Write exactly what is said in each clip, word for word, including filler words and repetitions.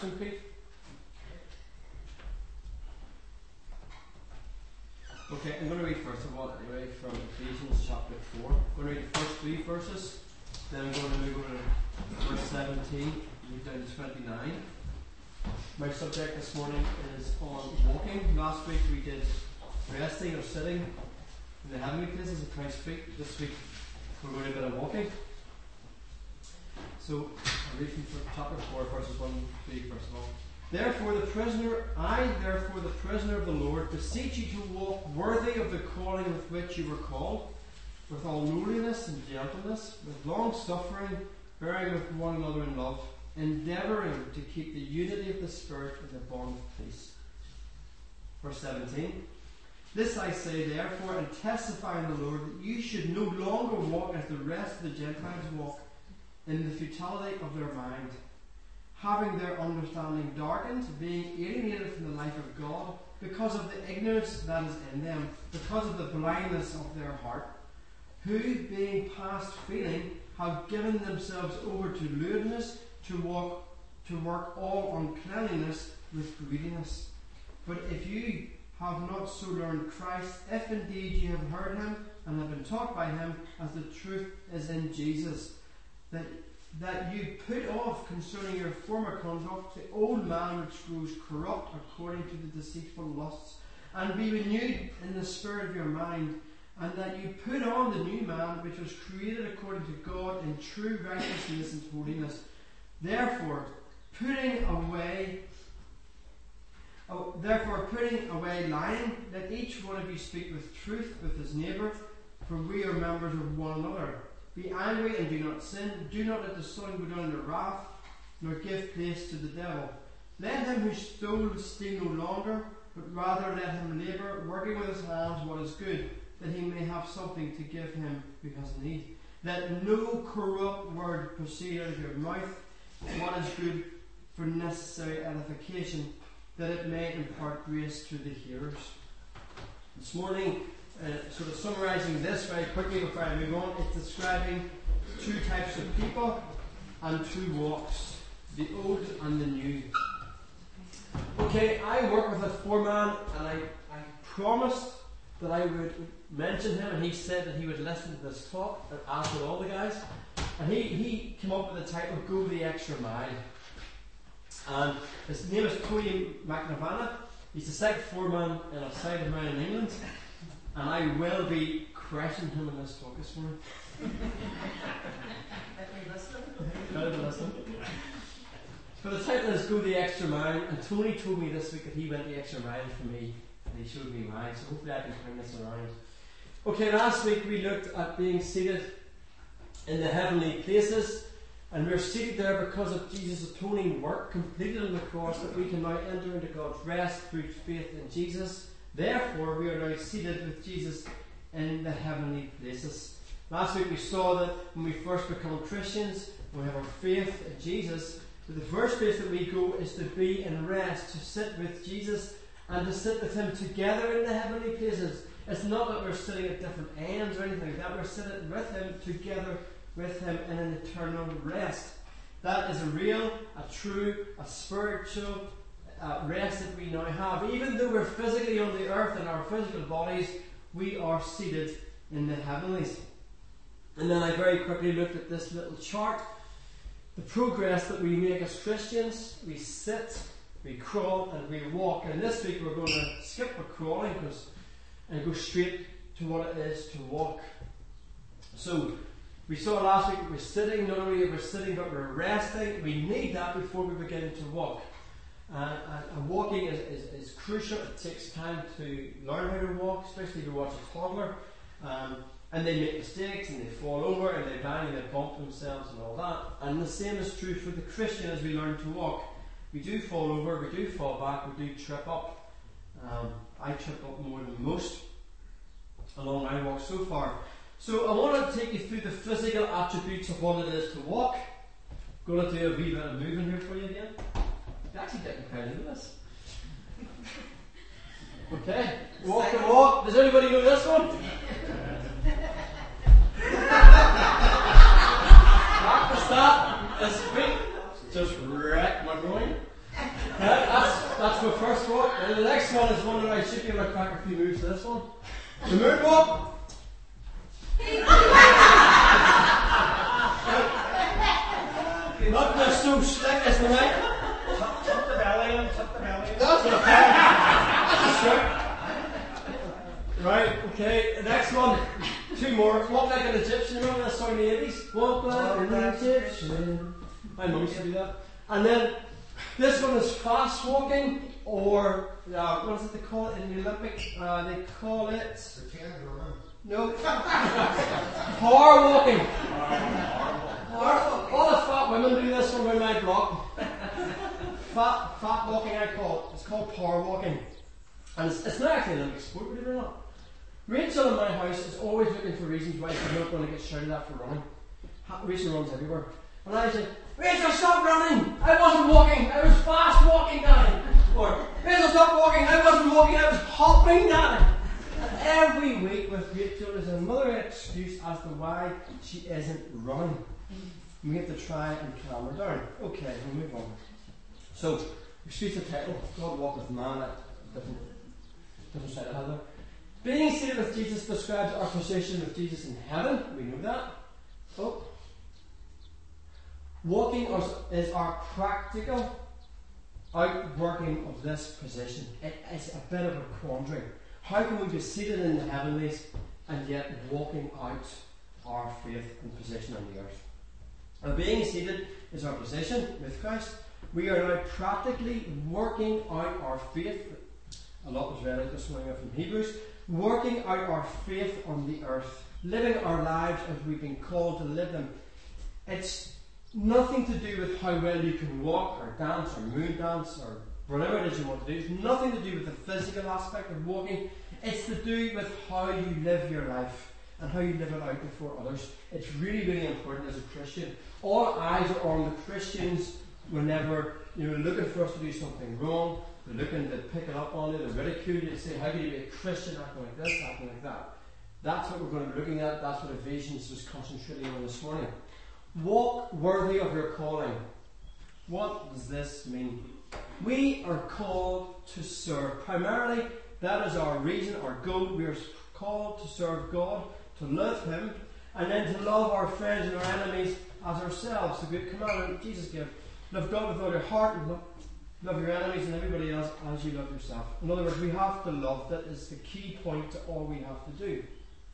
introduction, Pete? Okay, I'm going to read first of all anyway from Ephesians chapter four. I'm going to read the first three verses, then I'm going to move over to verse seventeen, move down to twenty-nine. My subject this morning is on walking. Last week we did resting or sitting in the heavenly places of Christ's feet. This week we're going to do a bit of walking. So I'll read from chapter four, verses one to three first of all. Therefore the prisoner, I therefore the prisoner of the Lord, beseech you to walk worthy of the calling with which you were called, with all lowliness and gentleness, with long suffering, bearing with one another in love, endeavouring to keep the unity of the Spirit in the bond of peace. Verse seventeen. This I say therefore, and testify in the Lord, that you should no longer walk as the rest of the Gentiles walk, in the futility of their mind, having their understanding darkened, being alienated from the life of God, because of the ignorance that is in them, because of the blindness of their heart, who, being past feeling, have given themselves over to lewdness, to walk, to work all uncleanliness with greediness. But if you have not so learned Christ, if indeed you have heard him and have been taught by him, as the truth is in Jesus, that that you put off concerning your former conduct the old man which grows corrupt according to the deceitful lusts, and be renewed in the spirit of your mind, and that you put on the new man which was created according to God in true righteousness and holiness. Therefore, putting away oh, therefore putting away lying, let each one of you speak with truth with his neighbour, for we are members of one another. Be angry and do not sin. Do not let the sun go down in wrath, nor give place to the devil. Let him who stole steal no longer, but rather let him labour, working with his hands what is good, that he may have something to give him who has need. Let no corrupt word proceed out of your mouth, what is good for necessary edification, that it may impart grace to the hearers. This morning, Uh, sort of summarising this very quickly before I move on, it's describing two types of people and two walks, the old and the new. Okay, I work with a foreman, and I, I promised that I would mention him, and he said that he would listen to this talk, and as with all the guys, and he, he came up with the title, Go the Extra Mile. And his name is Tony McNavana. He's the site foreman in a site of mine in England. And I will be crashing him in this talk this morning. Let me listen. So the title is Go the Extra Mile, and Tony told me this week that he went the extra mile for me, and he showed me mine, so hopefully I can turn this around. Okay, last week we looked at being seated in the heavenly places, and we're seated there because of Jesus' atoning work completed on the cross, that we can now enter into God's rest through faith in Jesus. Therefore, we are now seated with Jesus in the heavenly places. Last week we saw that when we first become Christians, we have our faith in Jesus, that the first place that we go is to be in rest, to sit with Jesus and to sit with him together in the heavenly places. It's not that we're sitting at different ends or anything like that. We're sitting with him, together with him in an eternal rest. That is a real, a true, a spiritual Uh, rest that we now have. Even though we're physically on the earth in our physical bodies, we are seated in the heavenlies. And then I very quickly looked at this little chart, the progress that we make as Christians. We sit, we crawl, and we walk. And this week we're going to skip the crawling because and go straight to what it is to walk. So we saw last week that we're sitting. Not only are we sitting, but we're resting. We need that before we begin to walk. Uh, and, and walking is, is, is crucial. It takes time to learn how to walk, especially if you watch a toddler. Um, and they make mistakes, and they fall over, and they bang, and they bump themselves, and all that. And the same is true for the Christian as we learn to walk. We do fall over, we do fall back, we do trip up. Um, I trip up more than most along my walk so far. So I want to take you through the physical attributes of what it is to walk. I'm going to do a wee bit of moving here for you again. I'm actually getting quite into this. Okay, walk the walk. Does anybody know this one? Practice that this week. Just wreck my groin. Right, that's, that's my first walk. And the next one is one that I should be able to crack a few moves to this one. The moonwalk. Not just so slick as the night. Tuck, tuck the belly in, tuck the belly in. That's what That's a trick. Right, okay, the next one. Two more. Walk like an Egyptian. Remember that song in the eighties? Walk like an Egyptian. My mum used to do that. And then this one is fast walking, or uh, what is it they call it in the Olympic? Uh, they call it. No. Power walking. Power, all the fat women do this around my block. Fat, fat walking, I call it. It's called power walking. And it's, it's not actually an Olympic sport, believe it or not. Rachel in my house is always looking for reasons why she's not going to get shouted at for running. Rachel runs everywhere. And I say, Rachel, stop running! I wasn't walking, I was fast walking, Daddy. Or, Rachel, stop walking, I wasn't walking, I was hopping, Daddy. And every week with Rachel is another excuse as to why she isn't running. We have to try and calm her down. Okay, we'll move on. So, excuse the title, God walk with man at different, different side of heaven. Being seated with Jesus describes our position with Jesus in heaven. We know that. Oh. Walking is our practical outworking of this position. It is a bit of a quandary. How can we be seated in the heavenlies and yet walking out our faith and position on the earth? Now, being seated is our position with Christ. We are now practically working out our faith. A lot was read out this morning from Hebrews. Working out our faith on the earth. Living our lives as we've been called to live them. It's nothing to do with how well you can walk or dance or moon dance or whatever it is you want to do. It's nothing to do with the physical aspect of walking. It's to do with how you live your life and how you live it out before others. It's really, really important as a Christian. All eyes are on the Christians whenever you're looking for us to do something wrong. They're looking to pick it up on it, they're ridicule you, they say, how can you be a Christian acting like this, acting like that? That's what we're going to be looking at. That's what Ephesians was concentrating on this morning. Walk worthy of your calling. What does this mean? We are called to serve. Primarily, that is our reason, our goal. We are called to serve God, to love Him, and then to love our friends and our enemies as ourselves. The good commandment Jesus gave. Love God with all your heart and love, love your enemies and everybody else as you love yourself. In other words, we have to love. That is the key point to all we have to do.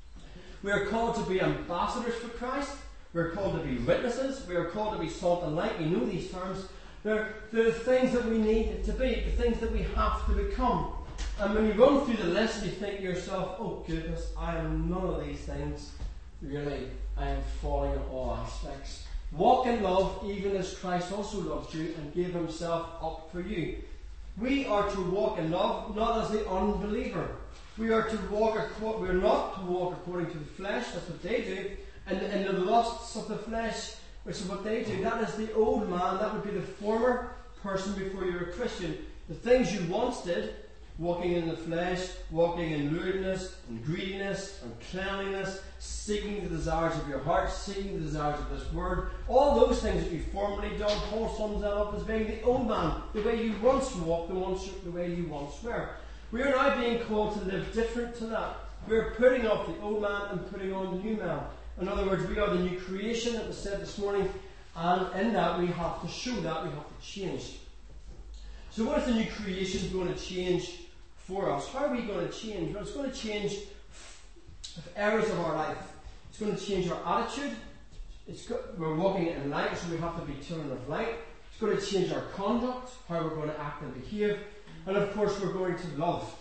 We are called to be ambassadors for Christ. We are called to be witnesses. We are called to be salt and light. We know these terms. They're, they're the things that we need to be, the things that we have to become. And when you run through the list, you think to yourself, oh goodness, I am none of these things. Really, I am falling in all aspects. Walk in love, even as Christ also loved you and gave Himself up for you. We are to walk in love, not as the unbeliever. We are to walk. We are not to walk according to the flesh. That's what they do. And in the lusts of the flesh, which is what they do. That is the old man. That would be the former person before you were a Christian. The things you once did, walking in the flesh, walking in lewdness and greediness and cleanliness, seeking the desires of your heart, seeking the desires of this world, all those things that you formerly done, Paul sums that up as being the old man, the way you once walked, the, once, the way you once were. We are now being called to live different to that. We are putting off the old man and putting on the new man. In other words, we are the new creation that was said this morning, and in that we have to show that, we have to change. So what is the new creation going to change for us? How are we going to change? Well, it's going to change areas of our life. It's going to change our attitude. It's got, we're walking in light, so we have to be children of light. It's going to change our conduct, how we're going to act and behave. And of course, we're going to love.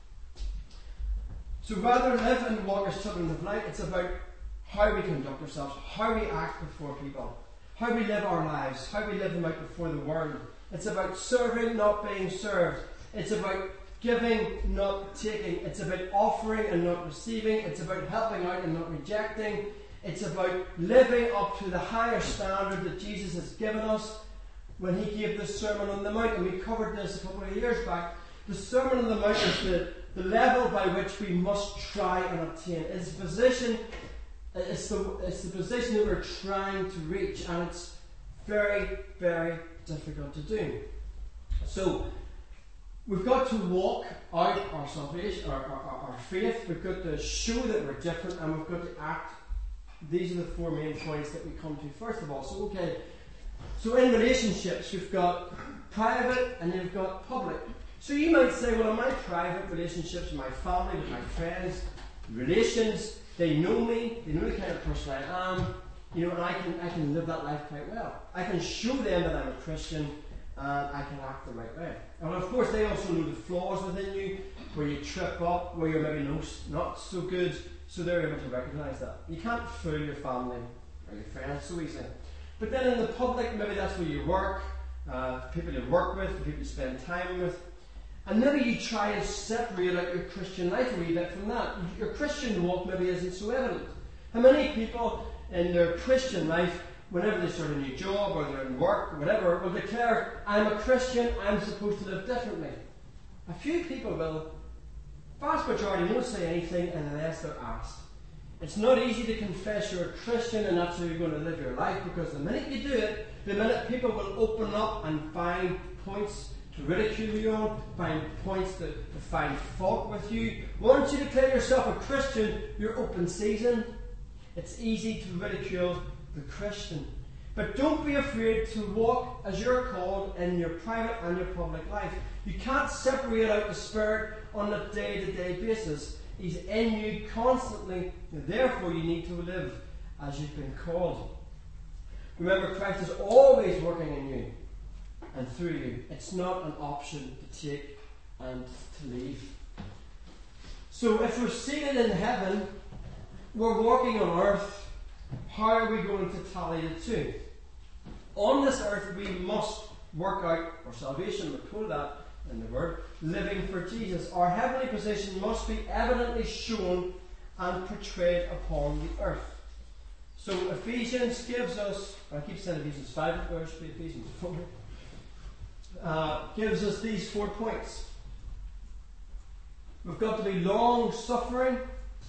So rather live and walk as children of light, it's about how we conduct ourselves, how we act before people, how we live our lives, how we live them out before the world. It's about serving, not being served. It's about giving, not taking. It's about offering and not receiving. It's about helping out and not rejecting. It's about living up to the higher standard that Jesus has given us when He gave the Sermon on the Mount. And we covered this a couple of years back. The Sermon on the Mount is the, the level by which we must try and obtain. It's the position, it's the, it's the position that we're trying to reach, and it's very, very difficult to do. So, we've got to walk out our salvation, our, our, our faith. We've got to show that we're different, and we've got to act. These are the four main points that we come to first of all. So, okay. So, in relationships, you've got private and you've got public. So, you might say, well, in my private relationships, with my family, with my friends, relations, they know me, they know the kind of person I am, you know, and I can I can live that life quite well. I can show them that I'm a Christian, and I can act the right way. And of course, they also know the flaws within you, where you trip up, where you're maybe no, not so good, so they're able to recognise that. You can't fool your family or your friends so easily. But then in the public, maybe that's where you work, uh, people you work with, people you spend time with. And maybe you try and separate out your Christian life a wee bit from that. Your Christian walk maybe isn't so evident. How many people in their Christian life, whenever they start a new job or they're in work or whatever, will declare, I'm a Christian, I'm supposed to live differently? A few people will. Vast majority won't say anything unless they're asked. It's not easy to confess you're a Christian and that's how you're going to live your life, because the minute you do it, the minute people will open up and find points to ridicule you on, find points to, to find fault with you. Once you declare yourself a Christian, you're open season. It's easy to ridicule the Christian. But don't be afraid to walk as you're called in your private and your public life. You can't separate out the Spirit on a day-to-day basis. He's in you constantly, and therefore you need to live as you've been called. Remember, Christ is always working in you and through you. It's not an option to take and to leave. So if we're seated in heaven, we're walking on earth, how are we going to tally the two? On this earth we must work out our salvation. We're told that in the Word. Living for Jesus. Our heavenly position must be evidently shown and portrayed upon the earth. So Ephesians gives us, I keep saying Ephesians five, but it should be Ephesians four. Uh, gives us these four points. We've got to be long suffering,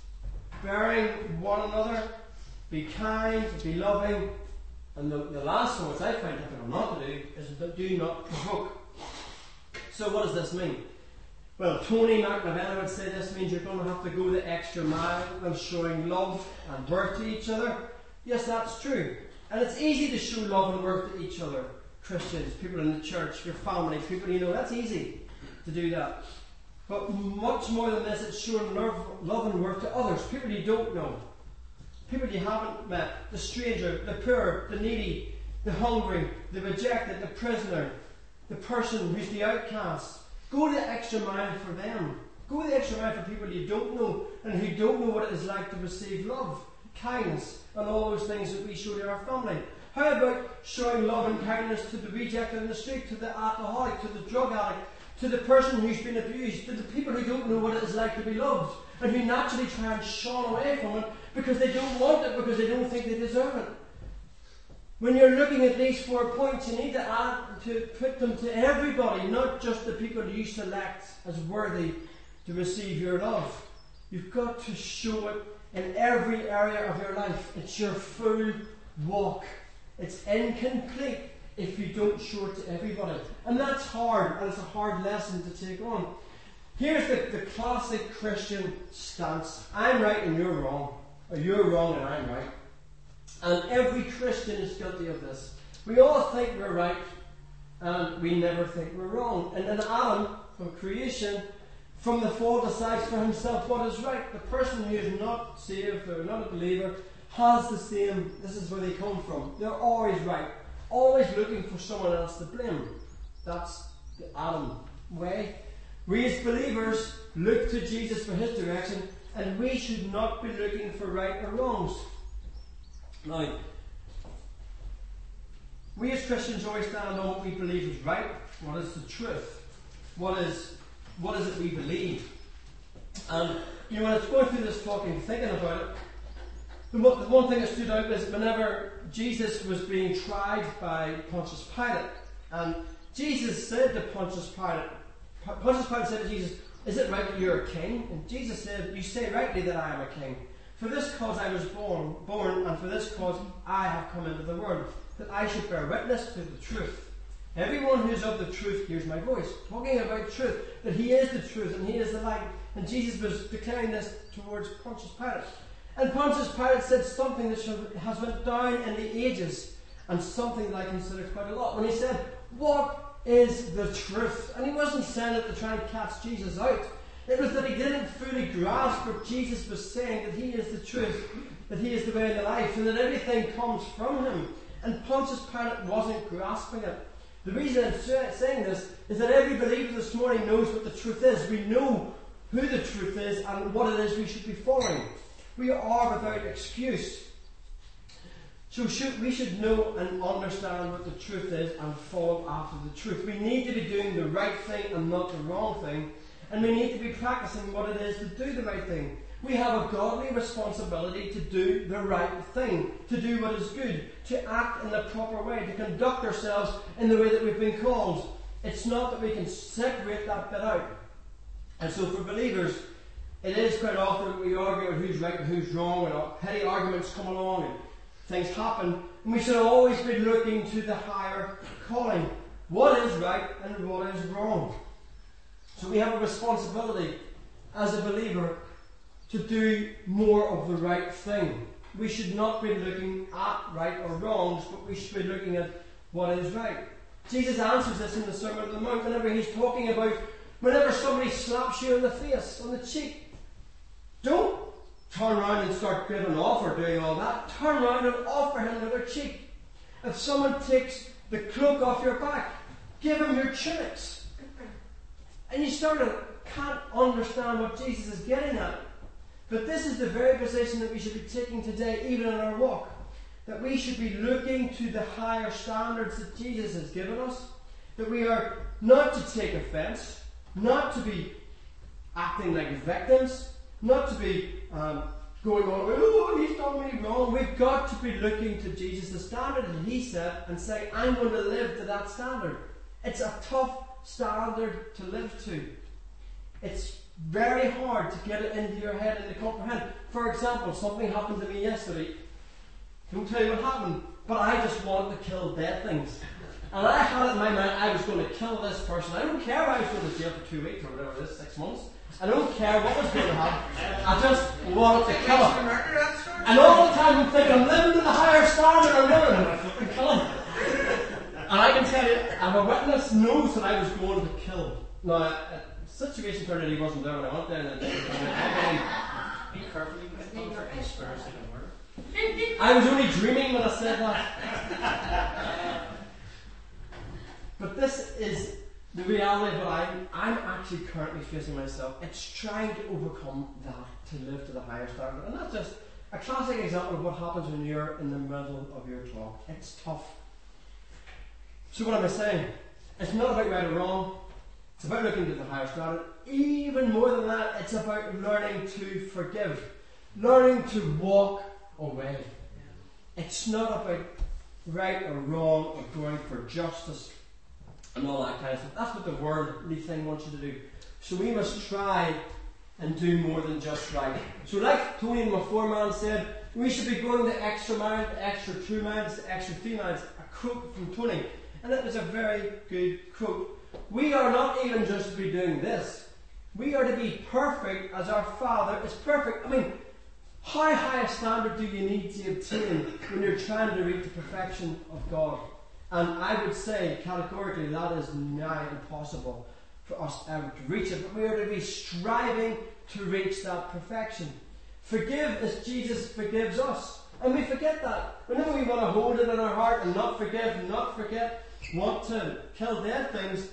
bearing one another, be kind, be loving, and the, the last one, which I find difficult not to do, is that do not provoke. So what does this mean? Well, Tony McNavena would say this means you're going to have to go the extra mile in showing love and worth to each other. Yes, that's true. And it's easy to show love and worth to each other. Christians, people in the church, your family, people you know, that's easy to do that. But much more than this, it's showing love, love and worth to others, people you don't know, people you haven't met, the stranger, the poor, the needy, the hungry, the rejected, the prisoner, the person who's the outcast. Go the extra mile for them. Go the extra mile for people you don't know and who don't know what it is like to receive love, kindness, and all those things that we show to our family. How about showing love and kindness to the rejected in the street, to the alcoholic, to the drug addict, to the person who's been abused, to the people who don't know what it is like to be loved, and who naturally try and shun away from it because they don't want it, because they don't think they deserve it. When you're looking at these four points, you need to add to put them to everybody, not just the people you select as worthy to receive your love. You've got to show it in every area of your life. It's your full walk. It's incomplete if you don't show it to everybody. And that's hard, and it's a hard lesson to take on. Here's the, the classic Christian stance. I'm right and you're wrong. Or you're wrong and I'm right. And every Christian is guilty of this. We all think we're right, and we never think we're wrong. And then Adam, from creation, from the fall, decides for himself what is right. The person who is not saved or not a believer has the same, this is where they come from. They're always right. Always looking for someone else to blame. That's the Adam way. We as believers look to Jesus for his direction, and we should not be looking for right or wrongs. Now, we as Christians always stand on what we believe is right. What is the truth? What is what is it we believe? And you know, when I was going through this talk and thinking about it, the one, the one thing that stood out is whenever Jesus was being tried by Pontius Pilate, and Jesus said to Pontius Pilate, Pontius Pilate said to Jesus, "Is it right that you're a king?" And Jesus said, "You say rightly that I am a king. For this cause I was born, born, and for this cause I have come into the world, that I should bear witness to the truth. Everyone who is of the truth hears my voice. Talking about truth, that he is the truth and he is the light. And Jesus was declaring this towards Pontius Pilate. And Pontius Pilate said something that has went down in the ages, and something that I consider quite a lot. When he said, what is the truth? And he wasn't saying it to try and catch Jesus out. It was that he didn't fully grasp what Jesus was saying, that he is the truth, that he is the way and the life, and that everything comes from him. And Pontius Pilate wasn't grasping it. The reason I'm saying this is that every believer this morning knows what the truth is. We know who the truth is and what it is we should be following. We are without excuse. So should, we should know and understand what the truth is and follow after the truth. We need to be doing the right thing and not the wrong thing. And we need to be practicing what it is to do the right thing. We have a godly responsibility to do the right thing, to do what is good, to act in the proper way, to conduct ourselves in the way that we've been called. It's not that we can separate that bit out. And so for believers, it is quite often that we argue about who's right and who's wrong, and petty arguments come along and things happen. And we should always be looking to the higher calling. What is right and what is wrong? So we have a responsibility as a believer to do more of the right thing. We should not be looking at right or wrongs, but we should be looking at what is right. Jesus answers this in the Sermon on the Mount whenever he's talking about whenever somebody slaps you in the face, on the cheek. Don't turn around and start giving off or doing all that. Turn around and offer him the other cheek. If someone takes the cloak off your back, give him your tunics. And you start to can't understand what Jesus is getting at. But this is the very position that we should be taking today, even in our walk. That we should be looking to the higher standards that Jesus has given us. That we are not to take offence, not to be acting like victims, not to be um, going on, oh, he's done me wrong. We've got to be looking to Jesus, the standard that he set, and say, I'm going to live to that standard. It's a tough standard to live to. It's very hard to get it into your head and to comprehend. For example, something happened to me yesterday. I won't tell you what happened, but I just wanted to kill dead things. And I had it in my mind I was going to kill this person. I don't care if I was going to jail for two weeks or whatever it is, six months. I don't care what was going to happen. I just wanted to kill him. And all the time I'm thinking, I'm living to the higher standard, I'm living to fucking kill him. And I can tell you, if a witness knows that I was going to kill him. Now, uh, the situation turned out he wasn't there when I went there. And Be careful, you can think for conspiracy to murder. I was only dreaming when I said that. But this is the reality of what I'm, I'm actually currently facing myself. It's trying to overcome that, to live to the higher standard. And that's just a classic example of what happens when you're in the middle of your talk. It's tough. So what am I saying? It's not about right or wrong. It's about looking to the higher standard. Even more than that, it's about learning to forgive. Learning to walk away. It's not about right or wrong or going for justice and all that kind of stuff. That's what the worldly thing wants you to do. So we must try and do more than just right. So like Tony and my foreman said, we should be going the extra mile, the extra two miles, the extra three miles. A quote from Tony. And it was a very good quote. We are not even just to be doing this. We are to be perfect as our Father is perfect. I mean, how high a standard do you need to obtain when you're trying to reach the perfection of God? And I would say, categorically, that is nigh impossible for us ever to reach it. But we are to be striving to reach that perfection. Forgive as Jesus forgives us. And we forget that. Whenever we want to hold it in our heart and not forgive and not forget, want to kill dead things,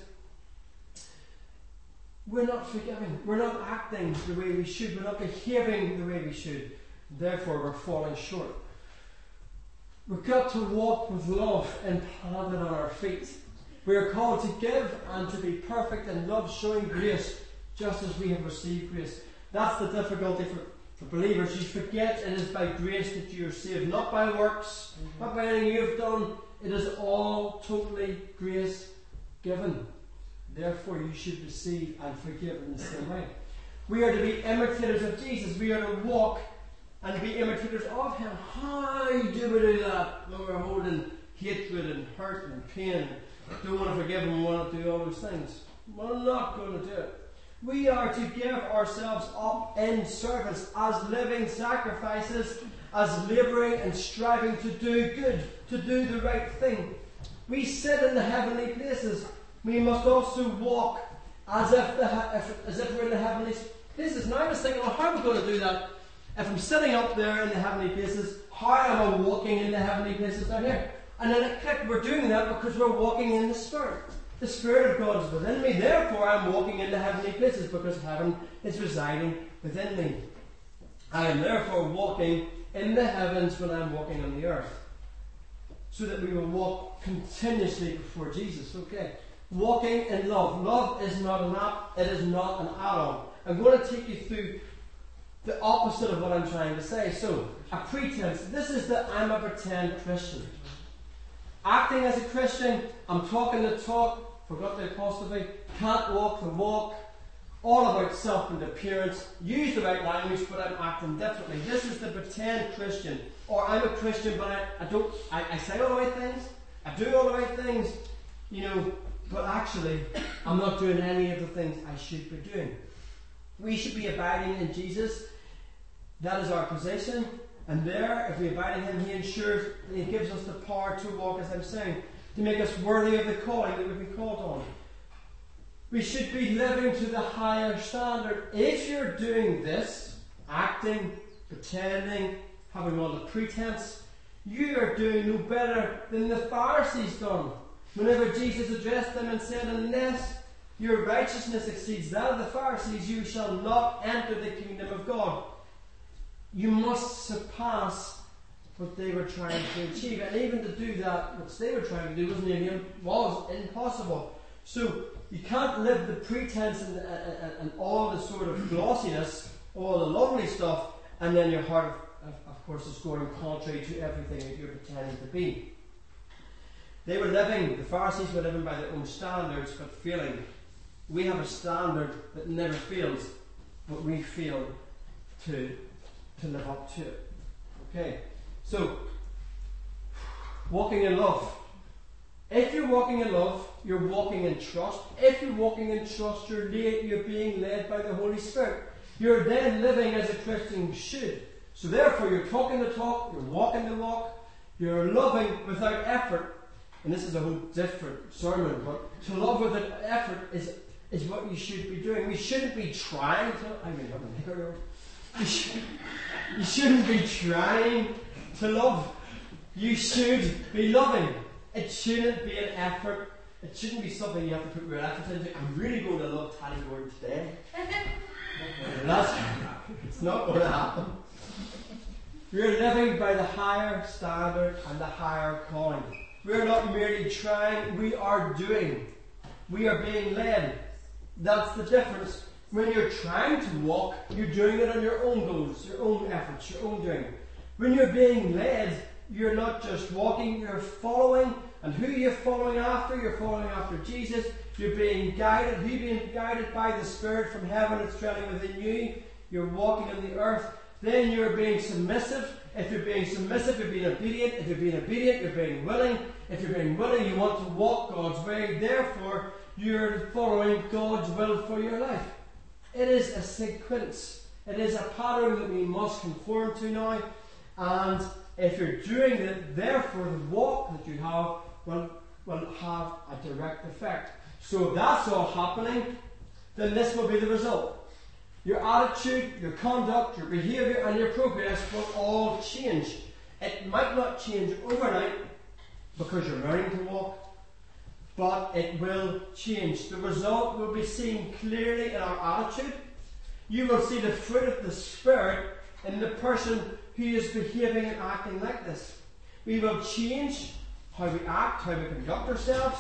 we're not forgiving. We're not acting the way we should. We're not behaving the way we should. Therefore, we're falling short. We've got to walk with love implanted on our feet. We are called to give and to be perfect in love, showing grace just as we have received grace. That's the difficulty for, for believers. You forget it is by grace that you are saved, not by works, mm-hmm. not by anything you've done. It is all totally grace given. Therefore, you should receive and forgive in the same way. We are to be imitators of Jesus. We are to walk and be imitators of Him. How do we do that when we're holding hatred and hurt and pain, don't want to forgive and want to do all those things. We're not going to do it. We are to give ourselves up in service as living sacrifices, as labouring and striving to do good, to do the right thing. We sit in the heavenly places. We must also walk as if, the, if, as if we're in the heavenly places. Now I was thinking, well, how am I going to do that? If I'm sitting up there in the heavenly places, how am I walking in the heavenly places down here? And then it clicked, we're doing that because we're walking in the Spirit. The Spirit of God is within me, therefore I'm walking in the heavenly places because heaven is residing within me. I am therefore walking in the heavens when I'm walking on the earth. So that we will walk continuously before Jesus. Okay. Walking in love. Love is not an app, it is not an add-on. I'm going to take you through the opposite of what I'm trying to say. So, a pretense. This is the I'm a pretend Christian. Acting as a Christian, I'm talking the talk, forgot the apostrophe, can't walk the walk, all about self and appearance, use the right language, but I'm acting differently. This is the pretend Christian. Or I'm a Christian, but I, I don't, I, I say all the right things, I do all the right things, you know, but actually, I'm not doing any of the things I should be doing. We should be abiding in Jesus. That is our position. And there, if we abide in Him, He ensures, He gives us the power to walk, as I'm saying, to make us worthy of the calling that we've been called on. We should be living to the higher standard. If you're doing this, acting, pretending, having all the pretense, you are doing no better than the Pharisees done. Whenever Jesus addressed them and said, unless your righteousness exceeds that of the Pharisees, you shall not enter the kingdom of God. You must surpass what they were trying to achieve. And even to do that, what they were trying to do wasn't even, was impossible. So you can't live the pretense and, and, and all the sort of glossiness, all the lovely stuff, and then your heart, of, of course, is going contrary to everything that you're pretending to be. They were living, the Pharisees were living by their own standards, but failing. We have a standard that never fails, but we fail to, to live up to it. Okay, so, walking in love. If you're walking in love, you're walking in trust. If you're walking in trust, you're, led, you're being led by the Holy Spirit. You're then living as a Christian should. So therefore, you're talking the talk, you're walking the walk, you're loving without effort. And this is a whole different sermon, but to love without effort is, is what you should be doing. We shouldn't be trying to, I mean, I'm a nigger. You, should, you shouldn't be trying to love. You should be loving. It shouldn't be an effort. It shouldn't be something you have to put real effort into. I'm really going to love Tally Gordon today. That's, it's not going to happen. We're living by the higher standard and the higher calling. We're not merely trying, we are doing. We are being led. That's the difference. When you're trying to walk, you're doing it on your own goals, your own efforts, your own doing. When you're being led, you're not just walking, you're following. And who you're following after? You're following after Jesus. You're being guided. Who being guided by the Spirit from heaven that's dwelling within you. You're walking on the earth. Then you're being submissive. If you're being submissive, you're being obedient. If you're being obedient, you're being willing. If you're being willing, you want to walk God's way. Therefore, you're following God's will for your life. It is a sequence. It is a pattern that we must conform to now. And if you're doing it, therefore the walk that you have will, will have a direct effect. So if that's all happening, then this will be the result. Your attitude, your conduct, your behaviour and your progress will all change. It might not change overnight because you're learning to walk, but it will change. The result will be seen clearly in our attitude. You will see the fruit of the Spirit in the person who is behaving and acting like this. We will change how we act, how we conduct ourselves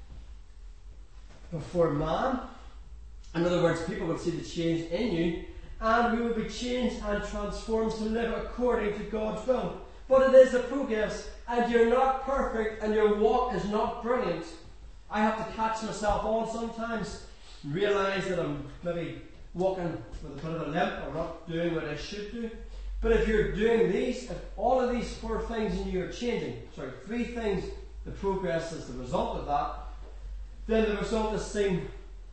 before man. In other words, people will see the change in you, and we will be changed and transformed to live according to God's will. But it is a progress, and you're not perfect, and your walk is not brilliant. I have to catch myself on sometimes, realise that I'm maybe walking with a bit of a limp or not doing what I should do. But if you're doing these, if all of these four things in you are changing, sorry, three things the progress as the result of that, then the result is seen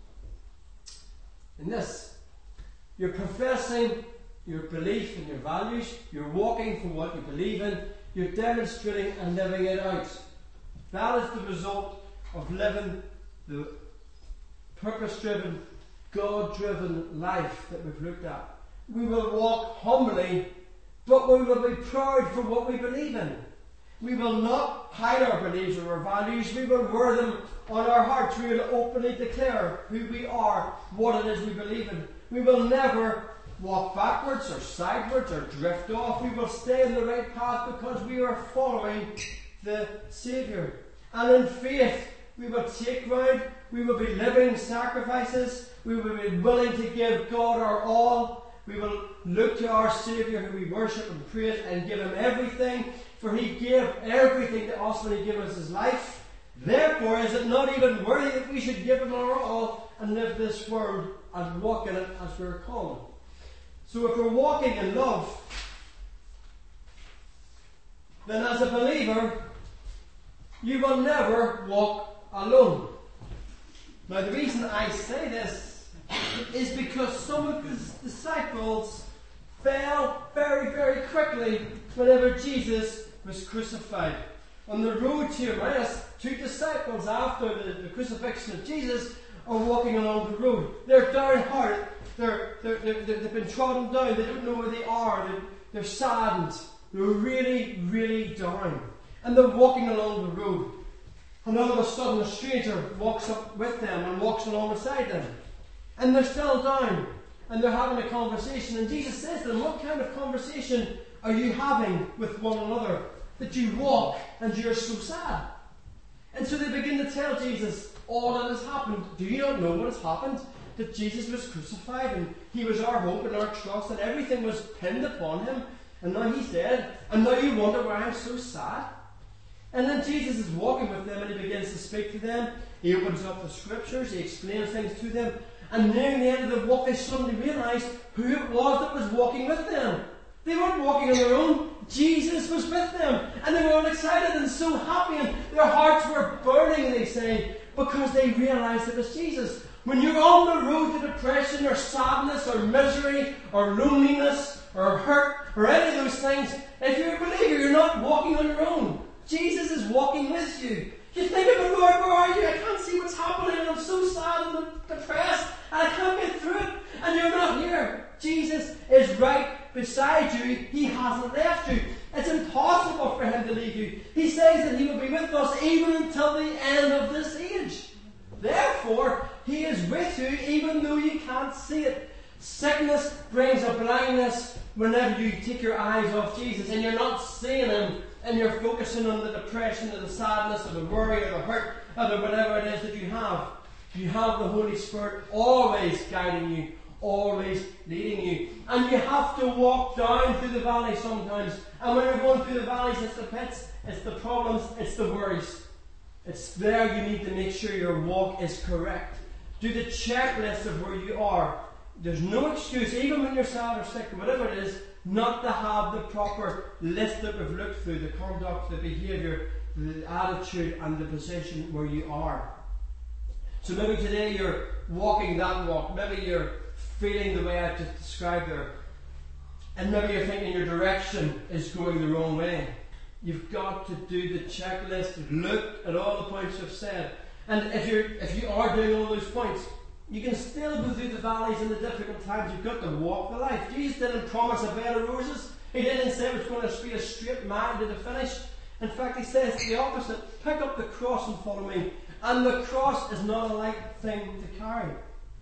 in this. You're professing your belief and your values, you're walking for what you believe in, you're demonstrating and living it out. That is the result of living the purpose-driven, God-driven life that we've looked at. We will walk humbly, but we will be proud for what we believe in. We will not hide our beliefs or our values. We will wear them on our hearts. We will openly declare who we are, what it is we believe in. We will never walk backwards or sideways or drift off. We will stay in the right path because we are following the Saviour. And in faith, we will take ground. We will be living sacrifices. We will be willing to give God our all. We will look to our Saviour who we worship and praise and give Him everything. For He gave everything to us when He gave us His life. Therefore, is it not even worthy that we should give Him our all and live this world and walk in it as we're called? So if we're walking in love, then as a believer, you will never walk alone. Now the reason I say this is because some of the disciples fell very, very quickly whenever Jesus was crucified. On the road to Emmaus, two disciples after the, the crucifixion of Jesus are walking along the road. They're downhearted. They're, they're, they're, they've been trodden down. They don't know where they are. They're, they're saddened. They're really, really down. And they're walking along the road. And all of a sudden a stranger walks up with them and walks alongside them. And they're still down. And they're having a conversation. And Jesus says to them, what kind of conversation are you having with one another that you walk and you're so sad? And so they begin to tell Jesus all that has happened. Do you not know what has happened? That Jesus was crucified and He was our hope and our trust and everything was pinned upon Him. And now He's dead. And now you wonder why I'm so sad? And then Jesus is walking with them and He begins to speak to them. He opens up the scriptures. He explains things to them. And near the end of the walk they suddenly realised who it was that was walking with them. They weren't walking on their own. Jesus was with them. And they were all excited and so happy. And their hearts were burning, they say, because they realised it was Jesus. When you're on the road to depression or sadness or misery or loneliness or hurt or any of those things, if you're a believer, you're not walking on your own. Jesus is walking with you. You think about, Lord, where are you? I can't see what's happening and I'm so sad and depressed and I can't get through it. And you're not here. Jesus is right beside you. He hasn't left you. It's impossible for Him to leave you. He says that He will be with us even until the end of this age. Therefore, He is with you even though you can't see it. Sickness brings a blindness whenever you take your eyes off Jesus and you're not seeing Him and you're focusing on the depression or the sadness or the worry or the hurt or the whatever it is that you have. You have the Holy Spirit always guiding you, always leading you. And you have to walk down through the valley sometimes. And when you're going through the valleys, it's the pits, it's the problems, it's the worries. It's there you need to make sure your walk is correct. Do the checklist of where you are. There's no excuse, even when you're sad or sick or whatever it is, not to have the proper list that we've looked through, the conduct, the behaviour, the attitude and the position where you are. So maybe today you're walking that walk, maybe you're feeling the way I just described there, and maybe you're thinking your direction is going the wrong way. You've got to do the checklist, look at all the points I've said. And if you're if you are doing all those points, you can still go through the valleys and the difficult times. You've got to walk the life. Jesus didn't promise a bed of roses. He didn't say it was going to be a straight mile to the finish. In fact, He says the opposite. Pick up the cross and follow me. And the cross is not a light thing to carry.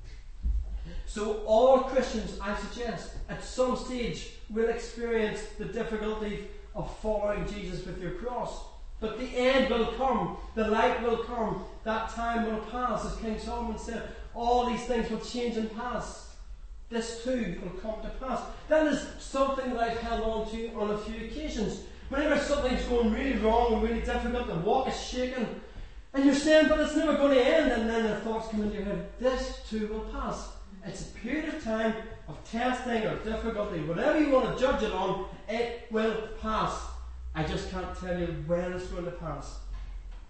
So all Christians, I suggest, at some stage will experience the difficulty of following Jesus with your cross. But the end will come. The light will come. That time will pass. As King Solomon said, all these things will change and pass. This too will come to pass. That is something that I've held on to on a few occasions. Whenever something's going really wrong and really difficult, the walk is shaking, and you're saying, but it's never going to end, and then the thoughts come into your head, this too will pass. It's a period of time of testing or difficulty, whatever you want to judge it on, it will pass. I just can't tell you when it's going to pass.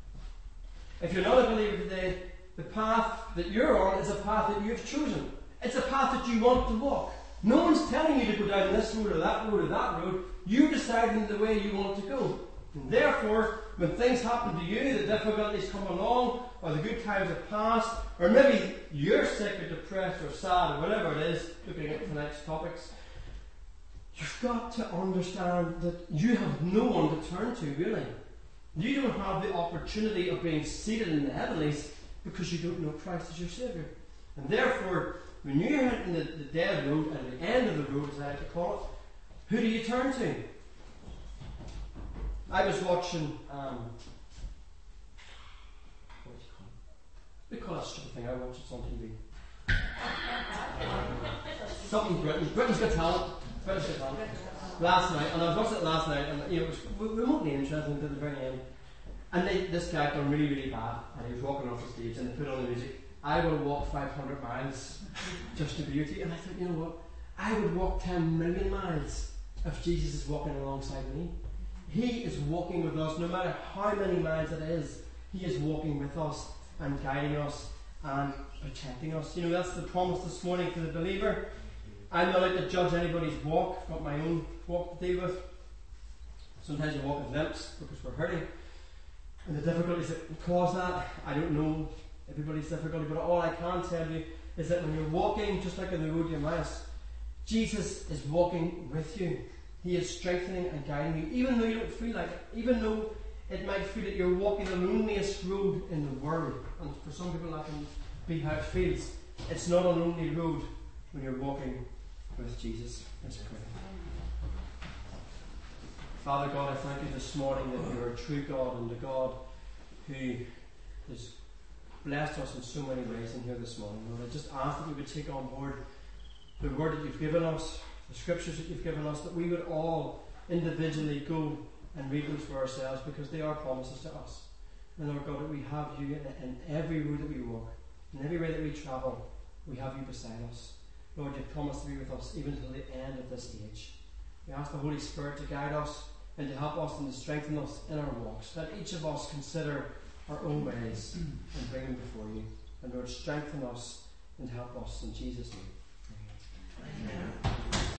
If you're not a believer today, the path that you're on is a path that you've chosen. It's a path that you want to walk. No one's telling you to go down this road or that road or that road. You deciding the way you want to go. And therefore, when things happen to you, the difficulties come along, or the good times have passed, or maybe you're sick or depressed or sad or whatever it is, looking at tonight's topics, you've got to understand that you have no one to turn to, really. You don't have the opportunity of being seated in the heavenlies because you don't know Christ as your Saviour. And therefore, when you're hitting the, the dead road, at the end of the road, as I like to call it, who do you turn to? I was watching, um, what do you call it? They call that stupid thing I watch, it's on T V. Something Britain. Britain's Got Talent. Britain's Got Talent. Last night, and I was watching it last night, and you know, it was remotely interesting to the very end. And they, this guy done really, really bad, and he was walking off the stage, and they put on the music. I would walk five hundred miles just to be with you. And I thought, you know what? I would walk ten million miles if Jesus is walking alongside me. He is walking with us, no matter how many miles it is. He is walking with us and guiding us and protecting us. You know, that's the promise this morning to the believer. I'm not out to judge anybody's walk. I've got my own walk to deal with. Sometimes you walk with limps because we're hurting. And the difficulties that cause that, I don't know everybody's difficulty, but all I can tell you is that when you're walking, just like on the road to Emmaus, Jesus is walking with you. He is strengthening and guiding you, even though you don't feel like it, even though it might feel that you're walking the loneliest road in the world. And for some people that can be how it feels. It's not a lonely road when you're walking with Jesus. Let's pray. Father God, I thank you this morning that you're a true God and a God who has blessed us in so many ways in here this morning. Lord, I just ask that we would take on board the word that you've given us, the scriptures that you've given us, that we would all individually go and read those for ourselves because they are promises to us. And Lord God, that we have you in, in every road that we walk, in every way that we travel, we have you beside us. Lord, you've promised to be with us even until the end of this age. We ask the Holy Spirit to guide us and to help us and to strengthen us in our walks. Let each of us consider our own ways and bring them before you. And Lord, strengthen us and help us in Jesus' name. Amen. Amen.